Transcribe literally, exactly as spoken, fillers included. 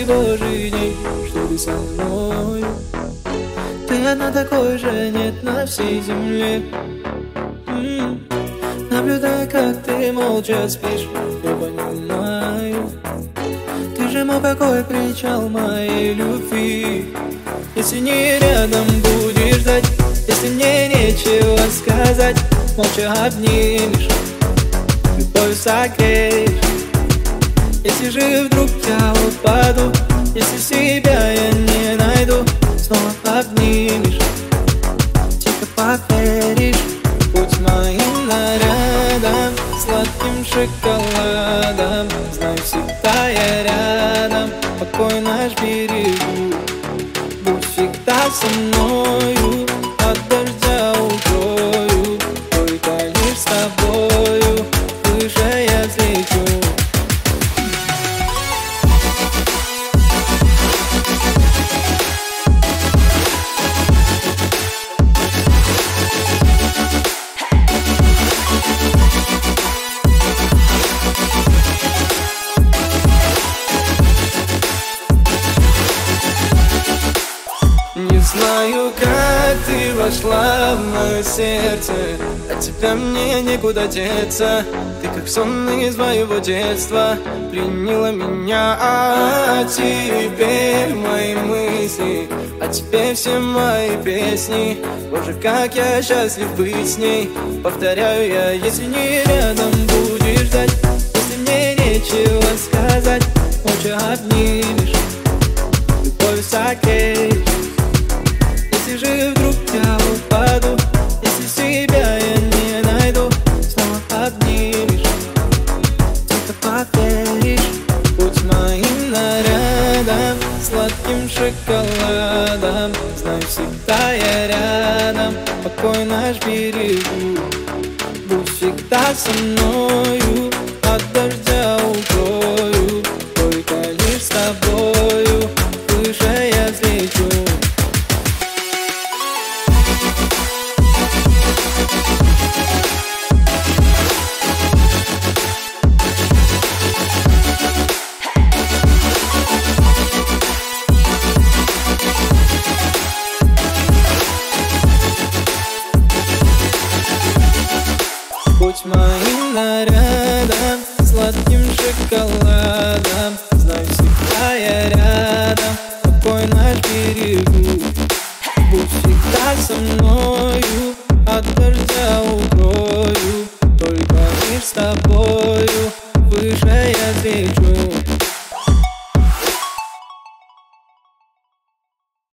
божий день, что ты со мной. Ты одна, такой же нет на всей земле. М-м. Наблюдая, как ты молча спишь, я понимаю, ты же мой покой, причал моей любви. Если не рядом будешь ждать, если мне нечего сказать, молча обнимешь, любовью согреешь. Если же вдруг я упаду, если себя я не найду, снова обнимешь, тихо поверишь. Будь моим нарядом, сладким шоколадом, знай, всегда я рядом, покой наш берегу. Будь всегда со мною, от дождя укрою, только лишь с тобою выше я взлечу. Не знаю, как ты вошла в мое сердце, от тебя мне некуда деться. Ты как сон из моего детства, пленила меня. А теперь мои мысли, а теперь все мои песни. Боже, как я счастлив быть с ней. Повторяю я, если не рядом будешь ждать, если мне нечего сказать, молча обнимешь, любовью согреешь. Если же вдруг я упаду, если себя я не найду, снова обнимешь, тихо поверишь. Будь моим нарядом, сладким шоколадом, знай, всегда я рядом, покой наш берегу. Будь всегда со мною.